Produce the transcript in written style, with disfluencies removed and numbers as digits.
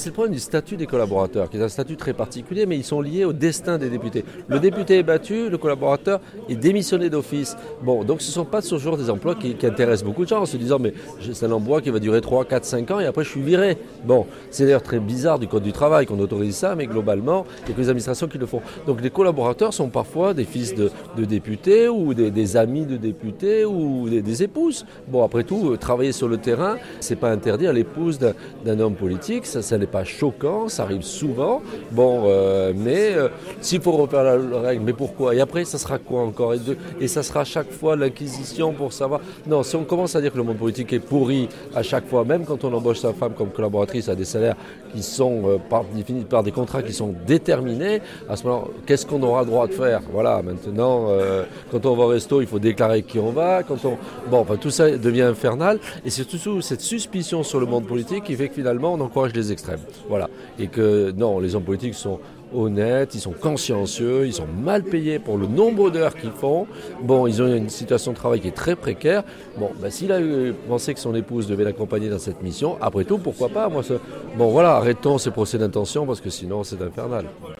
c'est le problème du statut des collaborateurs, qui est un statut très particulier, mais ils sont liés au destin des députés. Le député est battu, le collaborateur est démissionné d'office. Bon, donc ce ne sont pas toujours des emplois qui intéressent beaucoup de gens, en se disant, mais c'est un emploi qui va durer 3, 4, 5 ans et après je suis viré. Bon, c'est d'ailleurs très bizarre du Code du travail qu'on autorise ça, mais globalement, il n'y a que les administrations qui le font. Donc les collaborateurs sont parfois des fils de députés ou des amis de députés ou des épouses. Bon, après tout, travailler sur le terrain, c'est pas interdire l'épouse d'un homme politique, ça n'est pas choquant, ça arrive souvent. Bon, mais s'il faut refaire la règle, mais pourquoi ? Et après, ça sera quoi encore ? Et ça sera à chaque fois l'inquisition pour savoir. Non, si on commence à dire que le monde politique est pourri à chaque fois, même quand on embauche sa femme comme collaboratrice à des salaires qui sont définis par des contrats qui sont déterminés, à ce moment-là, qu'est-ce qu'on aura le droit de faire ? Voilà, maintenant, quand on va au resto, il faut déclarer qui on va. Tout ça devient infernal. Et c'est surtout cette suspicion sur le monde politique qui fait que finalement, on encourage les extrêmes. Voilà. Et que non, les hommes politiques sont honnêtes, ils sont consciencieux, ils sont mal payés pour le nombre d'heures qu'ils font. Bon, ils ont une situation de travail qui est très précaire. Bon, s'il a pensé que son épouse devait l'accompagner dans cette mission, après tout, pourquoi pas ? Bon, voilà, arrêtons ces procès d'intention parce que sinon, c'est infernal.